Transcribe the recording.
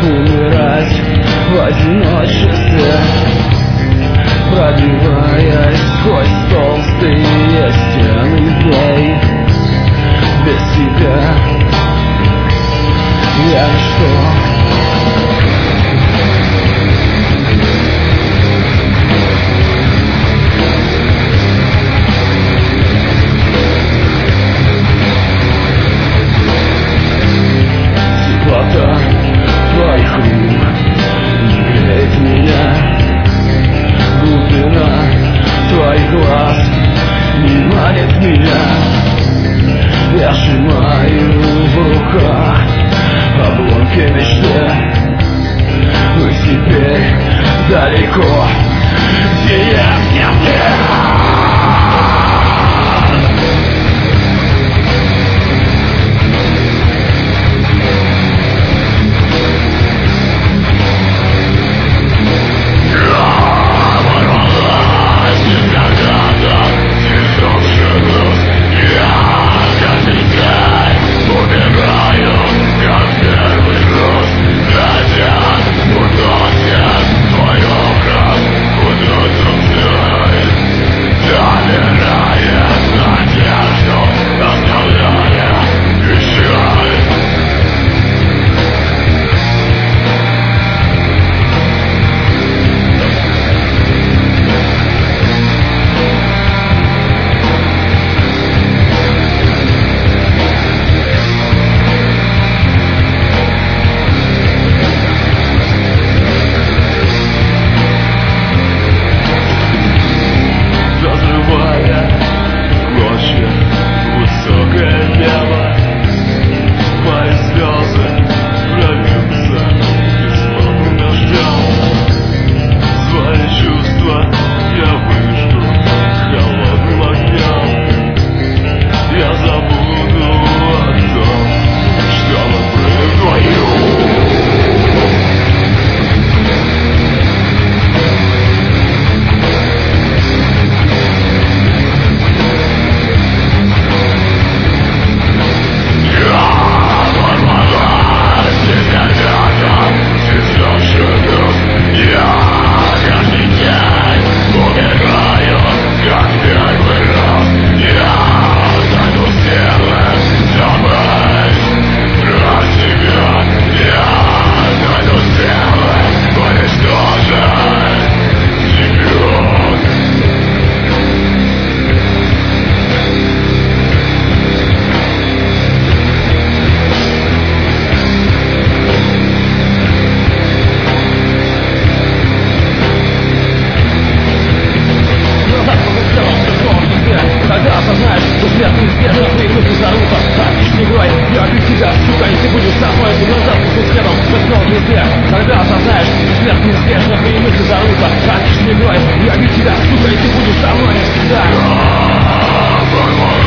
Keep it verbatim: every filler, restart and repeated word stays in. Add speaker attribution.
Speaker 1: умирать в одиночестве, пробиваясь сквозь толстые стены идей. Без тебя я ничто. Теплота твоих рук не греет меня, глубина твоих глаз не манит меня. Я сжимаю в руках обломки мечты, но теперь далеко, где я не был. Когда осознаешь, смерть неизбежна, преимущество заруба. Раньше не грой, я ведь тебя, сука, и ты будешь со мной навсегда.